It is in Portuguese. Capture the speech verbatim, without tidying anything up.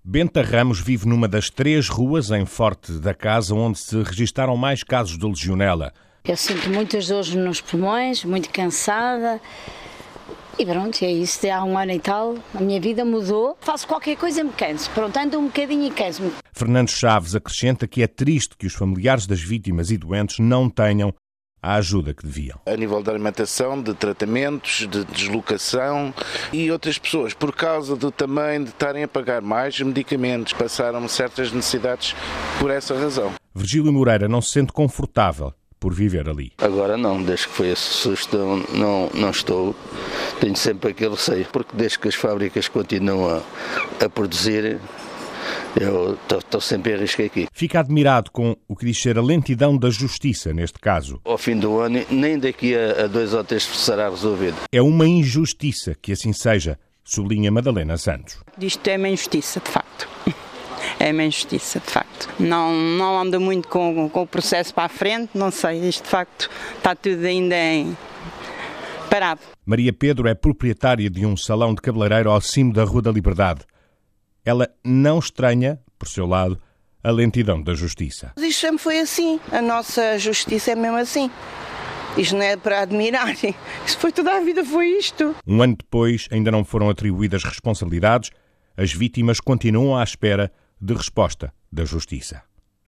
Benta Ramos vive numa das três ruas em Forte da Casa onde se registaram mais casos de legionela. Eu sinto muitas dores nos pulmões, muito cansada. E pronto, é isso. Há um ano e tal, a minha vida mudou. Faço qualquer coisa e me canso. Pronto, ando um bocadinho e canso-me. Fernando Chaves acrescenta que é triste que os familiares das vítimas e doentes não tenham a ajuda que deviam. A nível de alimentação, de tratamentos, de deslocação e outras pessoas, por causa do também de estarem a pagar mais medicamentos, passaram certas necessidades por essa razão. Virgílio Moreira não se sente confortável por viver ali. Agora não, desde que foi esse susto não, não estou, tenho sempre aquele receio, porque desde que as fábricas continuam a, a produzir, eu estou sempre a risco aqui. Fica admirado com o que diz ser a lentidão da justiça neste caso. Ao fim do ano, nem daqui a, a dois ou três será resolvido. É uma injustiça que assim seja, sublinha Madalena Santos. Isto é uma injustiça, de facto. É uma injustiça, de facto. Não, não anda muito com, com o processo para a frente, não sei, isto de facto está tudo ainda em parado. Maria Pedro é proprietária de um salão de cabeleireiro ao cimo da Rua da Liberdade. Ela não estranha, por seu lado, a lentidão da justiça. Isto sempre foi assim, a nossa justiça é mesmo assim. Isto não é para admirar, isto foi toda a vida, foi isto. Um ano depois, ainda não foram atribuídas responsabilidades, as vítimas continuam à espera de resposta da justiça.